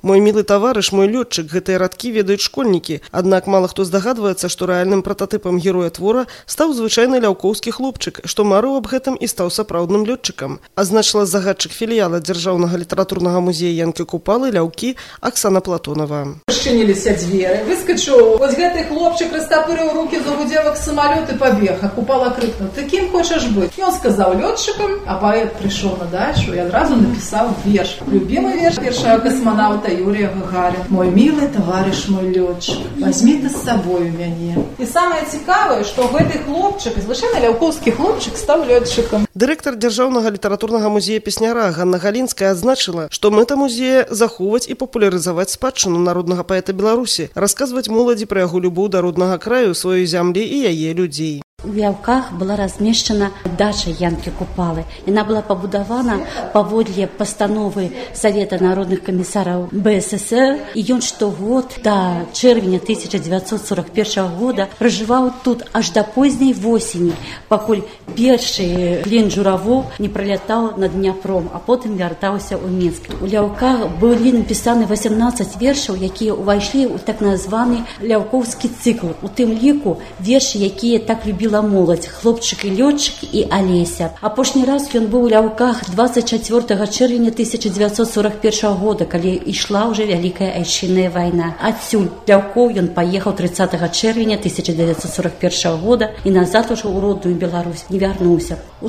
Мой милый таварыш, мой лётчык, гэтыя радкі ведаюць школьнікі. Аднак мала хто здагадваецца, што рэальным прататыпам героя твора стаў звычайны ляўкоўскі хлопчык, што марыў аб гэтым і стаў сапраўдным лётчыкам. Азначыла загадчык філіяла Дзяржаўнага літаратурнага музея Янкі Купалы ляўкі Аксана Платонова. Расчыніліся дзверы, выскачыў. Вось гэты хлопчык растапырыў рукі, загудзеў як самалёт і пабег, а Купала крыкнуў: «Ты кім хочаш быць?» Ён сказаў лётчыкам, а паэт прыйшоў на дачу і адразу напісаў верш. Любімы верш першага касманаўта Юрия Гагарина. «Мой милый товарищ, мой летчик, возьми ты с собой меня». И самое цікавое, что гэты хлопчик, звычайны ляўкоўскі хлопчик, стаў лётчыкам. Дырэктар Дзяржаўнага літаратурнага музея песняра Ганна Галінская адзначыла, што мэта музея захоўваць і папулярызаваць спадчыну народнага паэта Беларусі, расказваць моладзі пра яго любоў да роднага краю, сваёй зямлі і яе людзей. У Ляўках была размешчана дача Янкі Купалы. Яна была пабудавана паводле пастановы Савета народных камісараў БССР, і ён штогод да чэрвеня 1941 года пражываў тут аж да позняй восені, пакуль першы плен журавоў не пралятаў над Дняпром, а потым вяртаўся ў Мінск. У Ляўках былі напісаны 18 вершаў, якія ўвайшлі ў так названы ляўкоўскі цыкл. У тым ліку вершы, якія так любіла моладзь, хлопчык і лётчык і Алеся. Апошні раз ён быў у Ляўках 24 чэрвеня 1941 года, калі ішла ўжо вялікая айчынная вайна. Адсюль Ляўкоў ён паехаў 30 чэрвеня 1941 года і назад ужо ў родную Беларусь не вярнуўся. У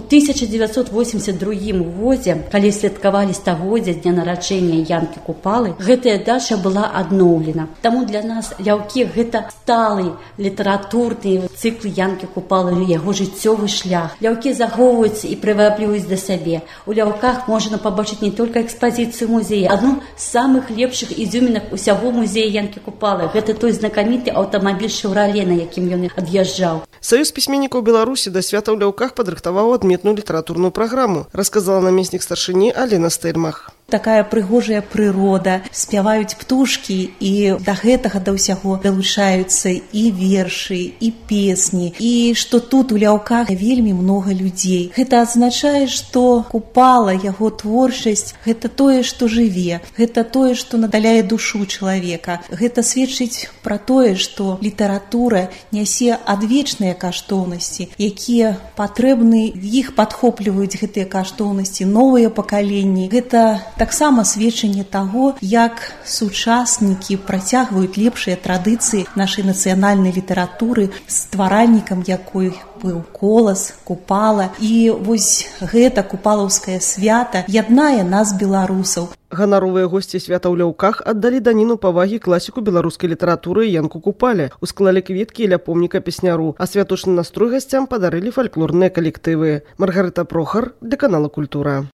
1982 годзе, калі святкавалі стагоддзя дня нараджэння Янкі Купалы, гэтая дача была адноўлена. Таму для нас Ляўкі гэта сталы літаратурны цыкл Янкі Купалы, яго жыццёвы шлях. Ляўкі захоўваюцца і прывабліваюць да сабе. У Ляўках можна пабачыць не толькі экспазіцыю музея, адну з самых лепшых ізюмінак усяго музея Янкі Купалы. Гэта той знакаміты аўтамабіль «Шэўрале», на якім ён ад'язджаў. Саюз пісьменнікаў Беларусі да свята ў Ляўках падрыхтаваў адметную літаратурную праграму, расказала намеснік старшыні Алена Стэльмах. Такая прыгожая прырода, спяваюць птушкі, і да гэтага да ўсяго далучаюцца і вершы, і песні, і што тут у Ляўках вельмі многа людзей. Гэта азначае, што Купала, яго творчасць, гэта тое, што жыве, гэта тое, што надаляе душу чалавека. Гэта сведчыць пра тое, што літаратура нясе адвечныя каштоўнасці, якія патрэбны, іх падхопліваюць гэтыя каштоўнасці новыя пакаленні. Гэта таксама сведчанне таго, як сучаснікі працягваюць лепшыя традыцыі нашай нацыянальнай літаратуры, стваральнікам якой быў Колас, Купала. І вось гэта купалаўскае свята яднае нас, беларусаў. Ганаровыя госці свята ў Ляўках аддалі даніну павагі класіку беларускай літаратуры Янку Купале, усклалі кветкі ля помніка песняру, а святочны настрой гасцям падарылі фальклорныя калектывы. Маргарыта Прохар для канала Культура.